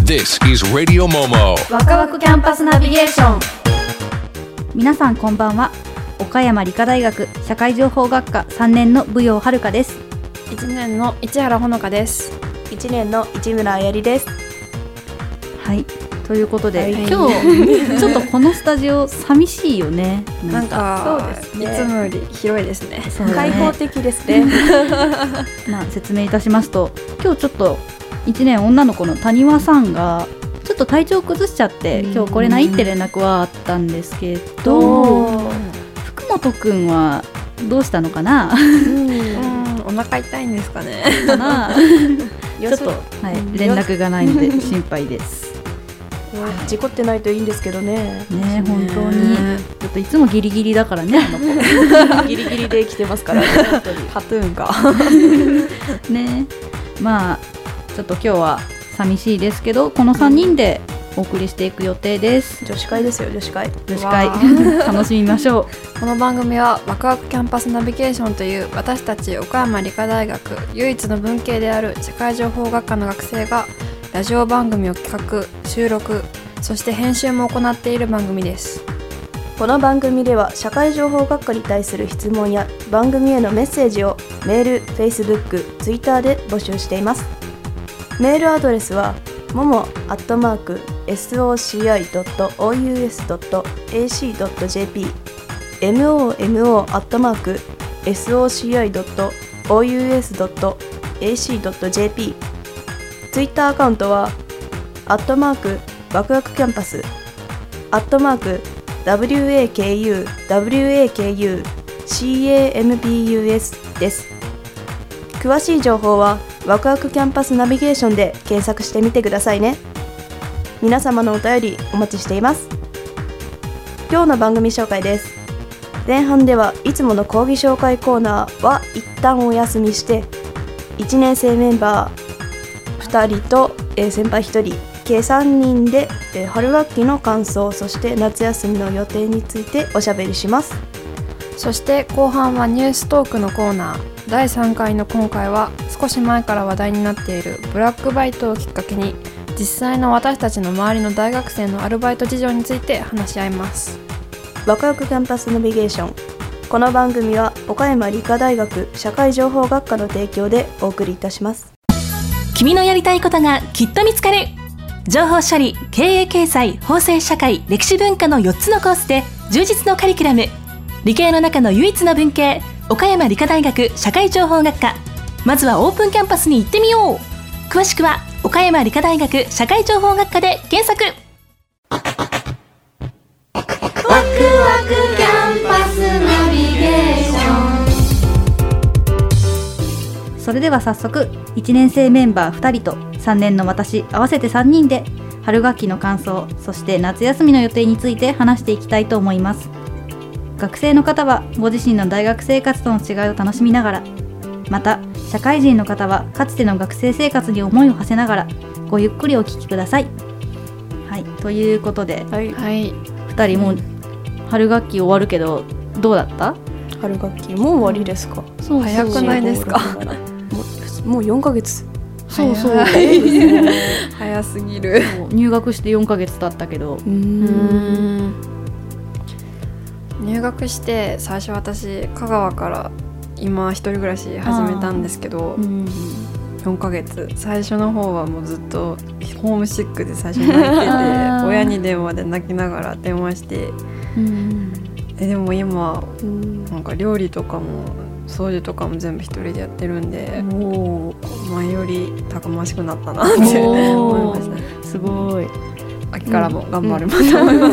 This is Radio Momo ワクワクキャンパスナビゲーション。 皆さんこんばんは。岡山理科大学社会情報学科3年の武陽遥です。 1年の市原ほのかです。 1年の市村あやりです。 はい、ということで、 はい、 今日ちょっとこのスタジオ寂しいよね。 なんかそうですね、 いつもより広いですね。 そうだね、 開放的ですね。 まあ、説明いたしますと、今日ちょっと1年女の子の谷和さんがちょっと体調崩しちゃって、今日来れないって連絡はあったんですけど、福本くんはどうしたのかな。 お腹痛いんですかね。 かなちょっと、はい、連絡がないので心配です。 事故ってないといいんですけどね。 ね、本当にちょっといつもギリギリだからね。 ギリギリで生きてますからね。 カトゥーンか。 ね、まあちょっと今日は寂しいですけど、この3人でお送りしていく予定です。 女子会ですよ、女子会。 女子会楽しみましょう。この番組はワクワクキャンパスナビゲーションという私たち岡山理科大学唯一の文系である社会情報学科の学生がラジオ番組を企画、収録、そして編集も行っている番組です。 この番組では社会情報学科に対する質問や番組へのメッセージをメール、Facebook、Twitter で募集しています。メールアドレスはmomo@soci.ou.ac.jp momo@soci.ou.ac.jp。 ツイッターアカウントはワクワクキャンパスWAKUWAKUCAMPUS です。詳しい情報はワクワクキャンパスナビゲーションで検索してみてくださいね。皆様のお便りお待ちしています。今日の番組紹介です。前半ではいつもの講義紹介コーナーは一旦お休みして、1年生メンバー2人と先輩1人計3人で春学期の感想、そして夏休みの予定についておしゃべりします。 そして後半はニューストークのコーナー。第3回の今回は少し前から話題になっているブラックバイトをきっかけに実際の私たちの周りの大学生のアルバイト事情について話し合います。 ワクワクキャンパスナビゲーション。この番組は岡山理科大学社会情報学科の提供でお送りいたします。 君のやりたいことがきっと見つかる。情報処理、経営経済、法制社会、歴史文化の4つのコースで充実のカリキュラム。理系の中の唯一の文系、岡山理科大学社会情報学科。まずはオープンキャンパスに行ってみよう。詳しくは岡山理科大学社会情報学科で検索。 ワクワクキャンパスナビゲーション。 それでは早速1年生メンバー2人と3年の私合わせて3人で春学期の感想、そして夏休みの予定について話していきたいと思います。学生の方はご自身の大学生活との違いを楽しみながら、また社会人の方はかつての学生生活に思いを馳せながらごゆっくりお聞きください。はい、ということで、 はい、 2人もう春学期終わるけどどうだった？ 春学期もう終わりですか？ そう早くないですか？ もう4ヶ月。 そうそう早すぎる。 入学して4ヶ月経ったけど、 入学して最初私香川から今一人暮らし始めたんですけど、4ヶ月最初の方はもうずっとホームシックで最初に泣いてて親に電話で泣きながら電話して、でも今なんか料理とかも掃除とかも全部一人でやってるんで、前よりたくましくなったなって思いましたね。 すごい。 秋からも頑張ると思います。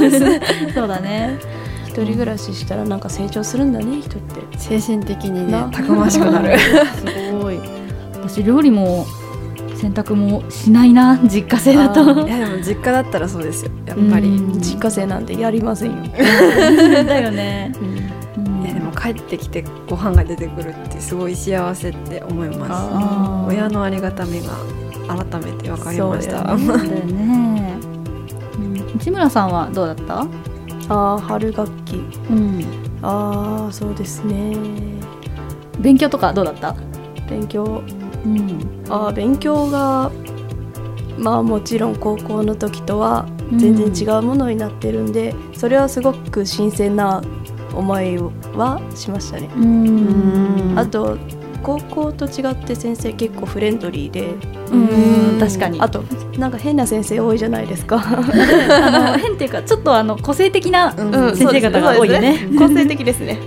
そうだね。 一人暮らししたらなんか成長するんだね、人って。 精神的にね、たくましくなる。 すごい。私料理も洗濯もしないな、実家製だと。 いやでも実家だったらそうですよ、やっぱり。 実家製なんてやりませんよ。 だよね。 でも帰ってきてご飯が出てくるってすごい幸せって思います。親のありがたみが改めて分かりました。 そうだよね。市村さんはどうだった？ 春学期。そうですね。 勉強とかどうだった？ 勉強。勉強がまあもちろん高校の時とは全然違うものになってるんで、それはすごく新鮮な思いはしましたね。あと高校と違って先生結構フレンドリーで、 確かに。 あとなんか変な先生多いじゃないですか。 変っていうかちょっと個性的な先生方が多いよね。 個性的ですね。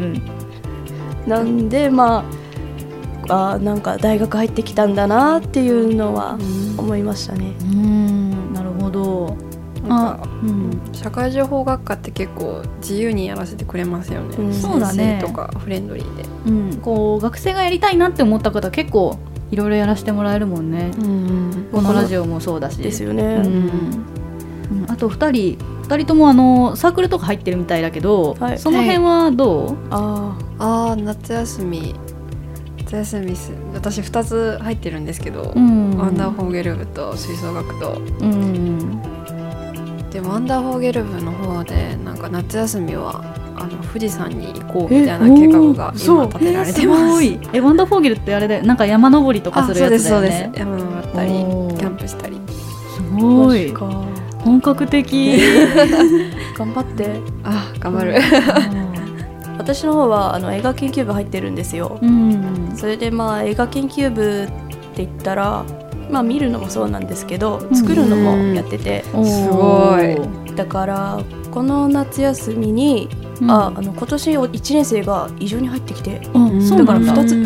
なんでまあなんか大学入ってきたんだなっていうのは思いましたね。 なるほど。 なんか社会情報学科って結構自由にやらせてくれますよね。 そうだね。 先生とかフレンドリーで、 こう学生がやりたいなって思った方結構いろいろやらせてもらえるもんね。このラジオもそうだしですよね。 あと2人ともサークルとか入ってるみたいだけど、その辺はどう？ 夏休み私2つ入ってるんですけど、ワンダーフォーゲル部と吹奏楽と、でワンダーフォーゲル部の方でなんか夏休みは富士山に行こうみたいな計画が今立てられてます。 ワンダーフォーゲルってあれでなんか山登りとかするやつだよね。 そうです山登ったりキャンプしたり。 すごい本格的。 頑張って。 頑張る。 私の方は映画研究部入ってるんですよ。それでまあ映画研究部って言ったら、まあ見るのもそうなんですけど、作るのもやってて、 すごい。 だからこの夏休みに今年1年生が異常に入ってきて、だから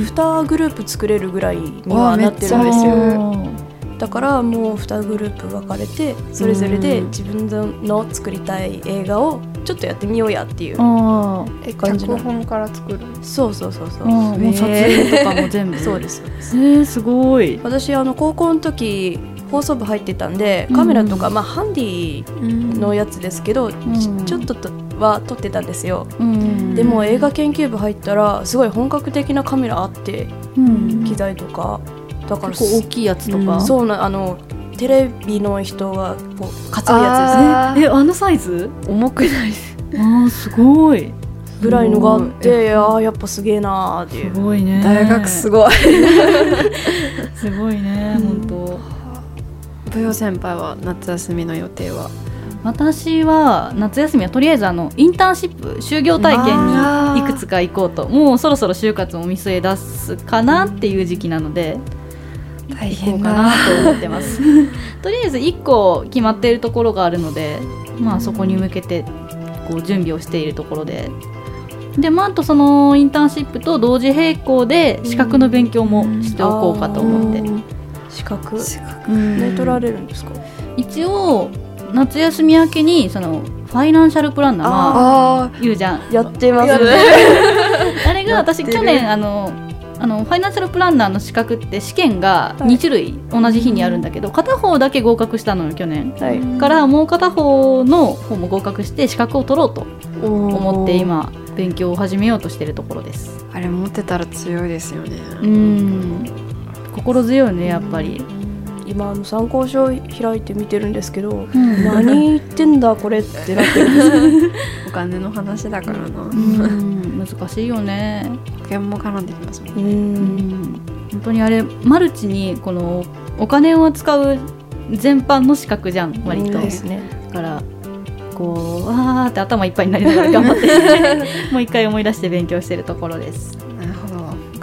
2グループ作れるぐらいにはなってるんですよ。だからもう2グループ分かれてそれぞれで自分の作りたい映画をちょっとやってみようやっていう感じの。 脚本から作る。 そうもう撮影とかも全部。 そうです。 すごい。 私高校の時放送部入ってたんで、カメラとか、ハンディのやつですけど、ちょっとは撮ってたんですよ。でも映画研究部入ったらすごい本格的なカメラあって、機材とかだから結構大きいやつとか。 そうなテレビの人がこう担ぐやつですね。 サイズ重くないです。 すごいぐらいのがあって、やっぱすげえなーっていう。 すごいね。 大学すごい。 すごいね、本当。 ぶよ先輩は夏休みの予定は？ 私は夏休みはとりあえずインターンシップ就業体験にいくつか行こうと。もうそろそろ就活も見据え出すかなっていう時期なので、 大行こうかなと思ってます。とりあえず1個決まっているところがあるので、そこに向けてこう準備をしているところで、あとそのインターンシップと同時並行で資格の勉強もしておこうかと思って。 資格ね、取られるんですか？ 一応夏休み明けにそのファイナンシャルプランナー言うじゃん。 やってます。 あれが私去年ファイナンシャルプランナーの資格って試験が2種類同じ日にあるんだけど、片方だけ合格したのよ去年、からもう片方の方も合格して資格を取ろうと思って今勉強を始めようとしているところです。 あれ持ってたら強いですよね。 心強いねやっぱり。 今参考書開いて見てるんですけど、何言ってんだこれってなってるんですお金の話だからな。 難しいよね。 保険も絡んできますもんね。 本当にあれマルチにこのお金を扱う全般の資格じゃん割と。 ですね。 だからこうわーって頭いっぱいになりながら頑張ってもう一回思い出して勉強してるところです。 なるほど。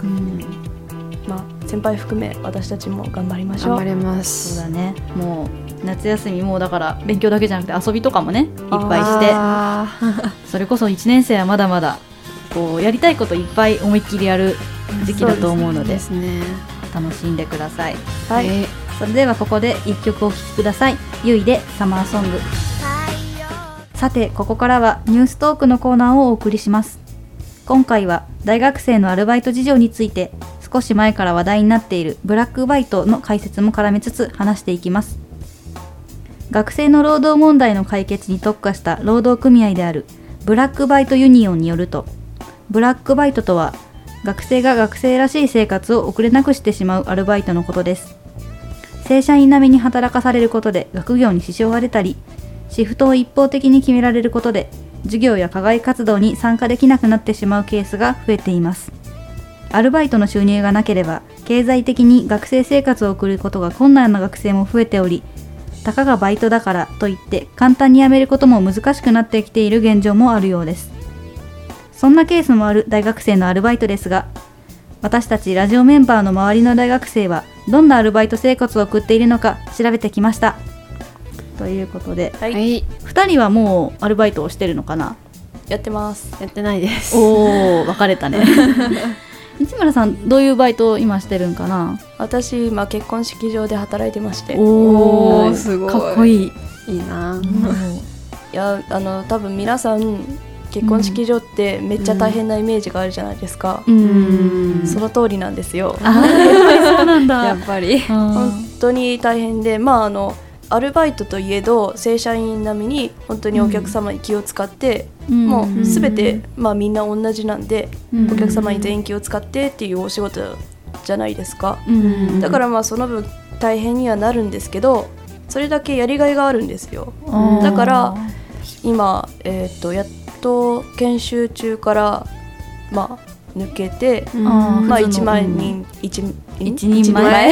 先輩含め私たちも頑張りましょう。 頑張ります。 そうだね。もう夏休みもうだから勉強だけじゃなくて遊びとかもねいっぱいしてそれこそ1年生はまだまだこうやりたいこといっぱい思いっきりやる時期だと思うので、楽しんでください。それではここで1曲お聴きください。ゆいでサマーソング。さてここからはニューストークのコーナーをお送りします。今回は大学生のアルバイト事情について少し前から話題になっているブラックバイトの解説も絡めつつ話していきます。学生の労働問題の解決に特化した労働組合であるブラックバイトユニオンによると、ブラックバイトとは学生が学生らしい生活を送れなくしてしまうアルバイトのことです。正社員並みに働かされることで学業に支障が出たり、シフトを一方的に決められることで授業や課外活動に参加できなくなってしまうケースが増えています。 アルバイトの収入がなければ経済的に学生生活を送ることが困難な学生も増えており、たかがバイトだからといって簡単に辞めることも難しくなってきている現状もあるようです。そんなケースもある大学生のアルバイトですが、私たちラジオメンバーの周りの大学生はどんなアルバイト生活を送っているのか調べてきました。ということで、 はい、 はい 2人はもうアルバイトをしてるのかな？ やってます。 やってないです。 おー、分かれたね。市村さん、どういうバイトを今してるんかな？ 私今結婚式場で働いてまして、 おー、 すごいかっこいい。 いいな。 いや多分皆さん結婚式場ってめっちゃ大変なイメージがあるじゃないですか。その通りなんですよ。 あー、やっぱりそうなんだ。 やっぱり本当に大変で、アルバイトといえど正社員並みに本当にお客様に気を使って、もうすべて、みんな同じなんで、お客様に全員気を使ってっていうお仕事じゃないですか。だからその分大変にはなるんですけど、それだけやりがいがあるんですよ。だから今、やっと研修中から抜けて、1万人一人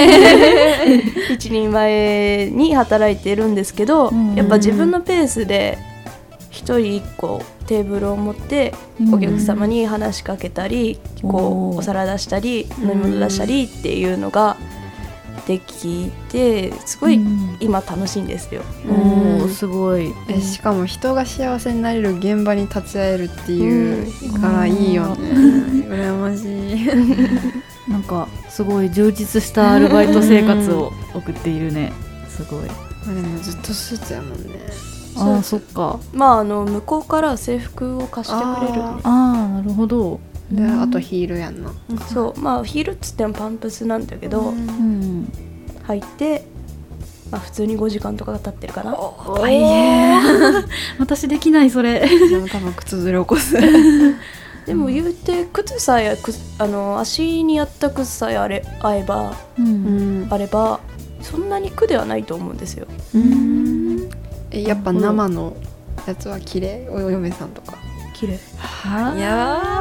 前に働いてるんですけど、やっぱ自分のペースで一人一個テーブルを持ってお客様に話しかけたり、お皿出したり飲み物出したりっていうのができて、すごい今楽しいんですよ。 すごい。 しかも人が幸せになれる現場に立ち会えるっていうからいいよね。羨ましい。 なんかすごい充実したアルバイト生活を送っているね。すごい。 でもずっとスーツやもんね。 ああ、そっか。 向こうから制服を貸してくれる。 ああ、なるほど。 で、あとヒールやんな。 そう、ヒールっつってもパンプスなんだけど、入って普通に5時間とかが経ってるかな。 大変。私できないそれ。 でも多分靴ずれ起こす。 でも言うて靴さえ足にやった靴さえあればそんなに苦ではないと思うんですよ。 やっぱ生のやつは綺麗。お嫁さんとか綺麗。 いや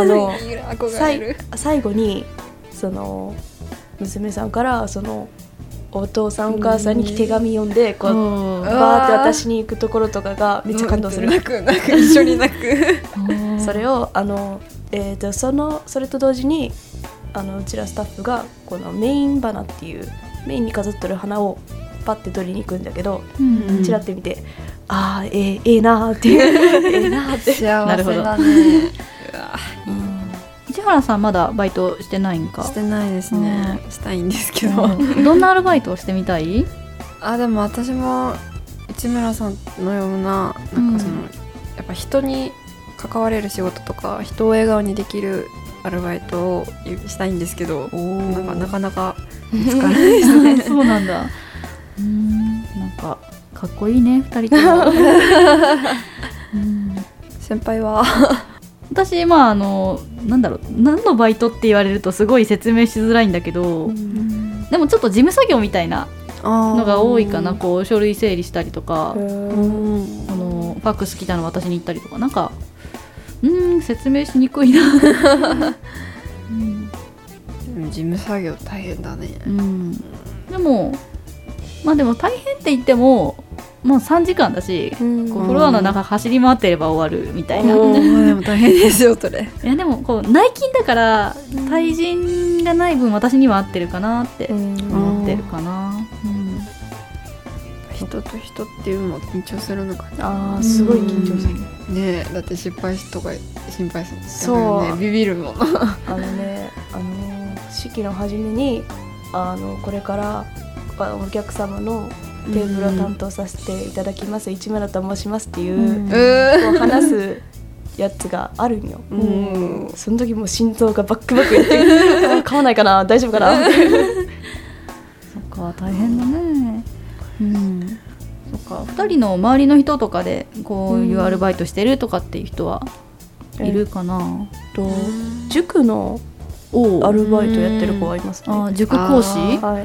最後にその娘さんからそのお父さんお母さんに手紙読んでバーって私に行くところとかがめっちゃ感動する。 泣く一緒に泣く。 それをそれと同時にうちらスタッフがこのメイン花っていうメインに飾ってる花をパッて取りに行くんだけど、チラって見て、ええなーっていうえなーって幸せだね。 市原さんまだバイトしてないんか？ してないですね。したいんですけど。 どんなアルバイトをしてみたい？ でも私も市村さんのようななんかやっぱ人に関われる仕事とか人を笑顔にできるアルバイトをしたいんですけど、なかなか見つからないですね。 そうなんだ。なんかかっこいいね、2人とも。 先輩は私なんだろう、何のバイトって言われるとすごい説明しづらいんだけど、でもちょっと事務作業みたいなのが多いかな。こう書類整理したりとか、ファックス来たの私に行ったりとか、なんか説明しにくいな。 事務作業大変だね。 でも大変って言っても3時間だし、こうフロアの中走り回ってれば終わるみたいな。 でも大変ですよそれ。 いやでもこう内勤だから対人がない分私には合ってるかなって思ってるかな。 人と人っていうのも緊張するのかな。 すごい緊張するね。だって失敗とか心配する。 そうビビるもん。 式の初めにこれからお客様のテーブルを担当させていただきます市村と申しますっていう話すやつがあるんよ。その時もう心臓がバックバックやって買わないかな、大丈夫かな。 そっか、大変だね。そっか、2人の周りの人とかでこういうアルバイトしてるとかっていう人はいるかな。 塾のアルバイトやってる子はいますね。 塾講師？ はい。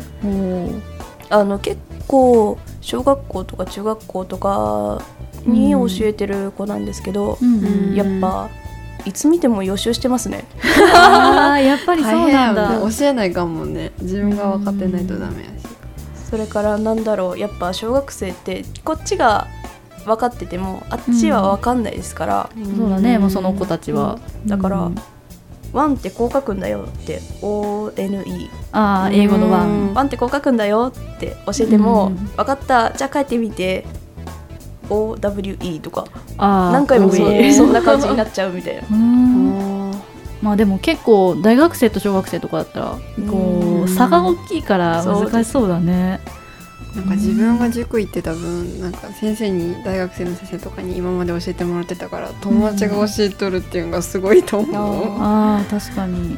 結構小学校とか中学校とかに教えてる子なんですけど、やっぱいつ見ても予習してますね。 あやっぱりそうなんだ。 教えないかもね、自分が分かってないとダメやし。 それからなんだろう、やっぱ小学生ってこっちが分かっててもあっちは分かんないですから、 そうだね、もうその子たちは、 だから、ワンってこう書くんだよって、 ONE、 英語のワン、 ワンってこう書くんだよって教えても、分かった、じゃあ書いてみて OWE とか何回もそんな感じになっちゃうみたいな。 まあでも結構大学生と小学生とかだったらこう差が大きいから難しそうだね。 なんか自分が塾行ってた分、なんか先生に、大学生の先生とかに今まで教えてもらってたから、友達が教えとるっていうのがすごいと思う。 確かに。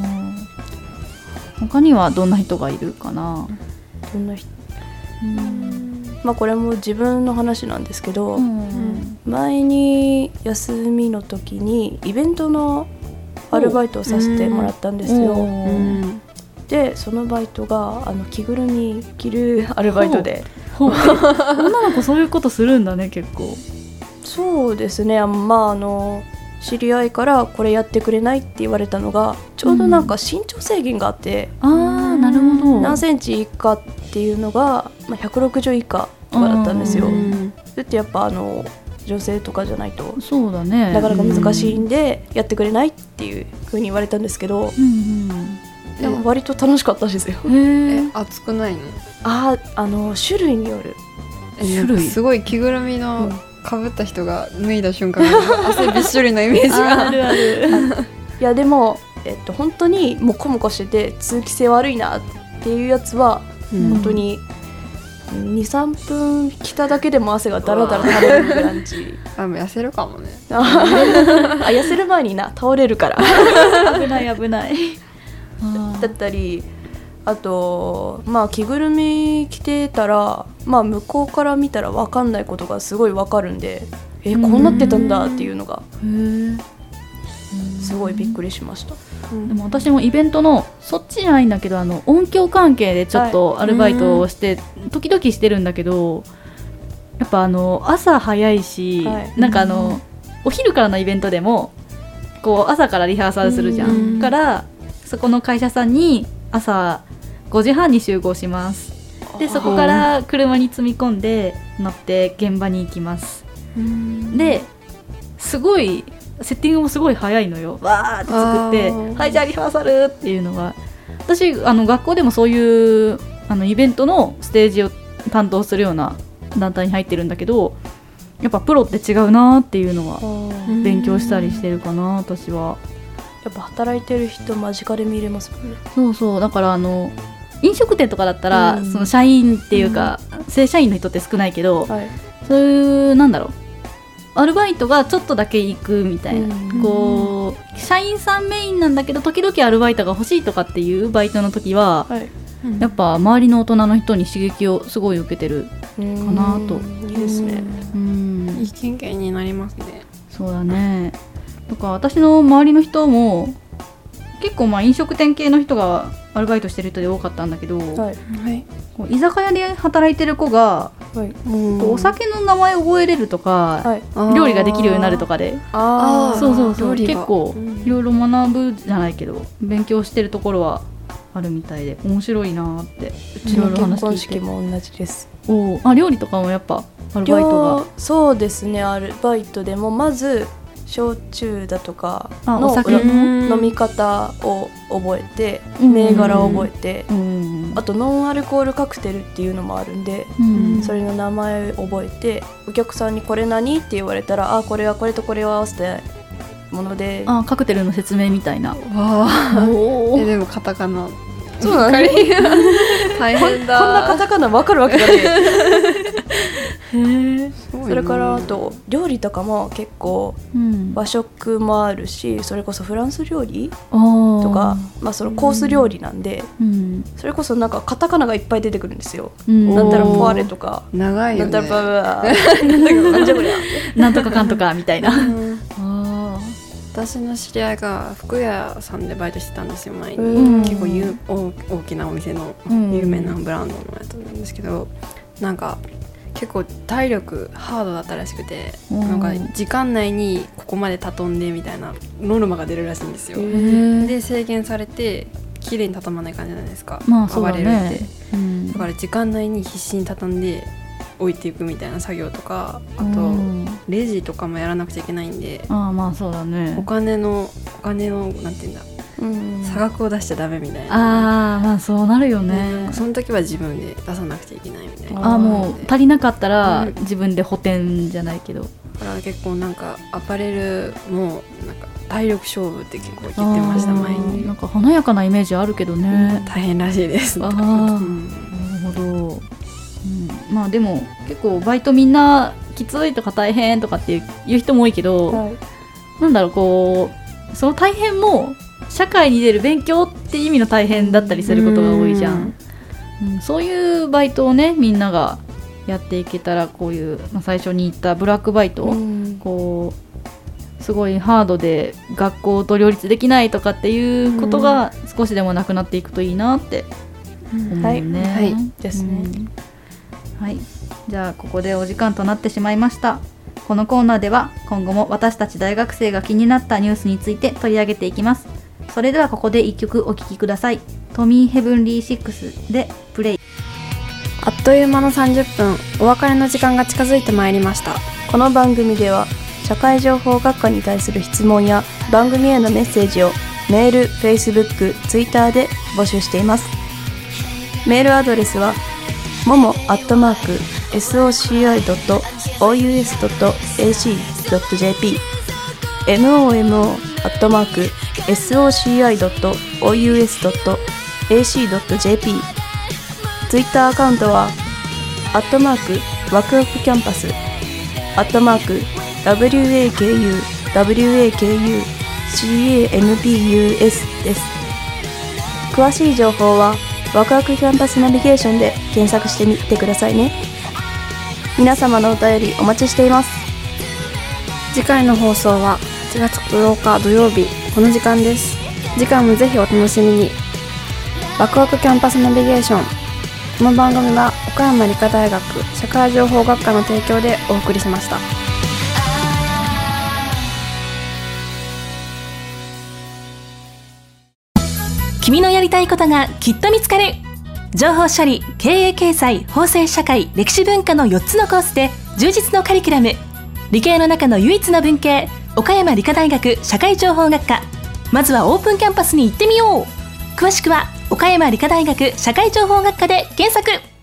他にはどんな人がいるかな。 どんな人、まあこれも自分の話なんですけど、前に休みの時にイベントのアルバイトをさせてもらったんですよ。でそのバイトが着ぐるみ着るアルバイトで。 女の子そういうことするんだね、結構。 そうですね、まあ知り合いからこれやってくれないって言われたのが、ちょうどなんか身長制限があって、 なるほど、 何センチ以下っていうのが、160以下とかだったんですよ。それってやっぱ女性とかじゃないとそうだね、 なかなか難しいんでやってくれないっていう風に言われたんですけど、でも割と楽しかったですよ。 熱くないの？ 種類による。 種類すごい着ぐるみの被った人が脱いだ瞬間汗びっしょりのイメージがあるある。 いやでも、本当にもこもこしてて通気性悪いなっていうやつは、本当に 2,3 分着ただけでも汗がダラダラ垂れる感じ。 もう痩せるかもね。 痩せる前に倒れるから危ない危ない。 だったり、あと着ぐるみ着てたら、向こうから見たら分かんないことがすごい分かるんで、こうなってたんだっていうのがすごいびっくりしました。 でも私もイベントのそっちじゃないんだけど、音響関係でちょっとアルバイトをして、時々してるんだけど、やっぱ朝早いし、なんかお昼からのイベントでもこう朝からリハーサルするじゃん、からそこの会社さんに朝5時半に集合します。でそこから車に積み込んで乗って現場に行きます。ですごいセッティングもすごい早いのよ。わーって作って、はいじゃあリハーサルっていうのが、私学校でもそういうイベントのステージを担当するような団体に入ってるんだけど、やっぱプロって違うなっていうのは勉強したりしてるかな、私は。 やっぱ働いてる人間近で見れますもんね。 そうそう、だから飲食店とかだったら、その社員っていうか、正社員の人って少ないけど、そういうなんだろう、アルバイトがちょっとだけ行くみたいな、こう社員さんメインなんだけど時々アルバイトが欲しいとかっていうバイトの時は、やっぱ周りの大人の人に刺激をすごい受けてるかなと。 いいですね。 いい経験になりますね。 そうだね。とか私の周りの人も結構飲食店系の人がアルバイトしてる人で多かったんだけど、こう居酒屋で働いてる子が、こうお酒の名前覚えれるとか、料理ができるようになるとかで、そう結構いろいろ学ぶじゃないけど勉強してるところはあるみたいで面白いなって。 うちの結婚式も同じです。 料理とかもやっぱアルバイトが。 そうですね、アルバイトでもまず焼酎だとかのお酒飲み方を覚えて、銘柄を覚えて、あとノンアルコールカクテルっていうのもあるんで、それの名前を覚えて、お客さんにこれ何って言われたら、これはこれとこれを合わせてもので、 カクテルの説明みたいな。 でもカタカナ。 そうなんだ。 大変だ。 こんなカタカナ分かるわけがね。それからあと料理とかも結構和食もあるし、それこそフランス料理とか、そのコース料理なんで、それこそなんかカタカナがいっぱい出てくるんですよ。なんたらポワレとか、 長いよね。 なんたらバーなんじゃこりゃなんとかかんとかみたいな。 私の知り合いが服屋さんでバイトしてたんですよ、前に。結構大きなお店の有名なブランドのやつなんですけど、なんか結構体力ハードだったらしくて、 うんなんか時間内にここまで畳んでみたいなノルマが出るらしいんですよ。で制限されて綺麗に畳まない感じじゃないですか、 まあそうだ暴れるねって、だから時間内に必死に畳んで置いていくみたいな作業とか、あとレジとかもやらなくちゃいけないんで、 ああまあそうだね。 お金のなんていうんだ、差額を出しちゃダメみたいな。 ああまあそうなるよね。 その時は自分で出さなくちゃいけないみたいな。 ああもう足りなかったらうん自分で補填じゃないけど、 だから結構なんかアパレルもなんか体力勝負って結構言ってました前に。 なんか華やかなイメージあるけどね。 大変らしいです。 ああ、 うんなるほど。まあでも結構バイトみんなきついとか大変とかっていう人も多いけど、 はいなんだろうこうその大変も社会に出る勉強って意味の大変だったりすることが多いじゃん。そういうバイトをねみんながやっていけたら、こういう、最初に言ったブラックバイト、こうすごいハードで学校と両立できないとかっていうことが少しでもなくなっていくといいなって思うね。 はいですね。 はい、じゃあここでお時間となってしまいました。このコーナーでは今後も私たち大学生が気になったニュースについて取り上げていきます。それではここで1曲お聴きください。トミーヘブンリー6でプレイ。 あっという間の30分、お別れの時間が近づいてまいりました。 この番組では社会情報学科に対する質問や番組へのメッセージをメール、Facebook、Twitter で募集しています。メールアドレスはmomo@soci.ou.ac.jp momo@soci.ou.ac.jp。 ツイッターアカウントはワクワクキャンパスWAKUWAKUCAMPUS です。詳しい情報はワクワクキャンパスナビゲーションで検索してみてくださいね。皆様のお便りお待ちしています。 次回の放送は8月8日土曜日この時間です。次回もぜひお楽しみに。ワクワクキャンパスナビゲーション、この番組は岡山理科大学社会情報学科の提供でお送りしました。 君のやりたいことがきっと見つかる。情報処理、経営経済、法制社会、歴史文化の4つのコースで充実のカリキュラム。理系の中の唯一の文系、岡山理科大学社会情報学科。まずはオープンキャンパスに行ってみよう。詳しくは岡山理科大学社会情報学科で検索。